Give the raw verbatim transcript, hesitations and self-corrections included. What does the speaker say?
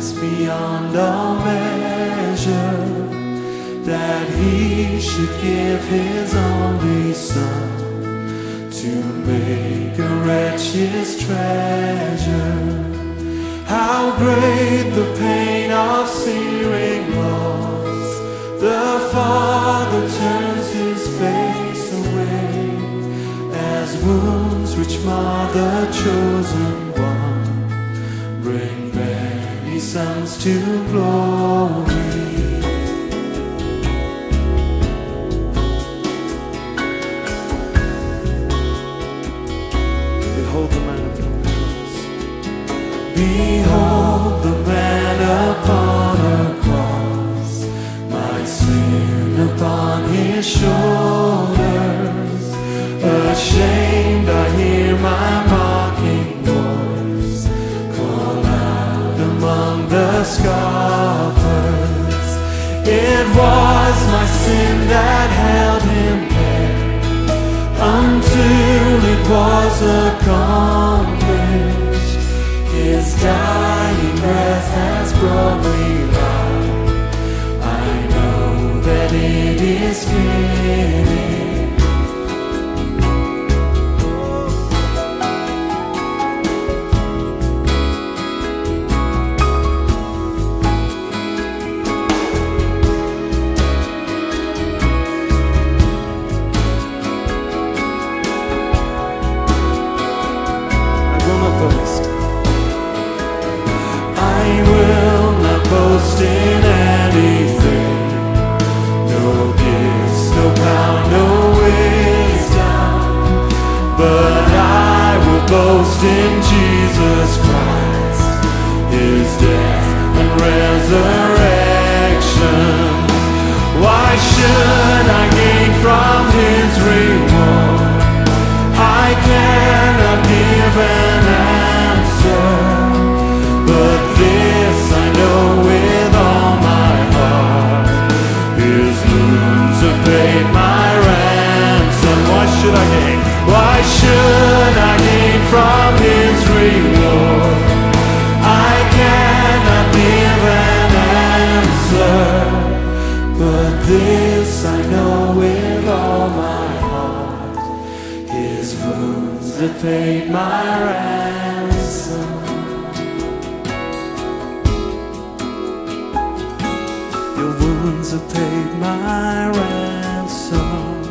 vast beyond all measure, that He should give His only Son to make a wretch His treasure. How great the pain of searing loss! The Father turns His face away, as wounds which mar the chosen one bring many sons to glory. Behold the man upon the cross. Behold the man upon a cross, my sin upon His shoulders. Ashamed, I hear my mocking voice call out among the scoffers. It was my sin that held Him there until it was accomplished. His dying breath has brought me life. I know that it is finished. Boast in anything, no gifts, no power, no wisdom, but I will boast in Jesus Christ, His death and resurrection. Why should I gain from His reward? I cannot give an answer, but this I know with all my heart: His wounds have paid my ransom. Why should I gain? Why should I gain from His reward? I cannot give an answer, but this I know with all my heart: His wounds have paid my ransom. Your wounds have paid my ransom.